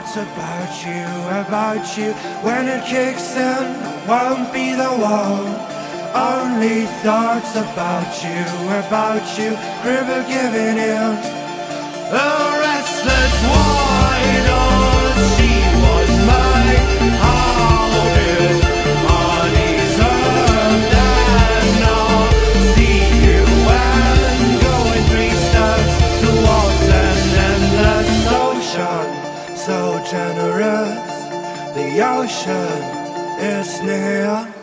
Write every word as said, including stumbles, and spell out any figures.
thoughts about you, about you. When it kicks in, won't be the one. Only thoughts about you, about you. Cribble giving in. A restless wine, she was mine. How did I deserve that? Now see you and going three steps towards an endless ocean. So generous, the ocean is near.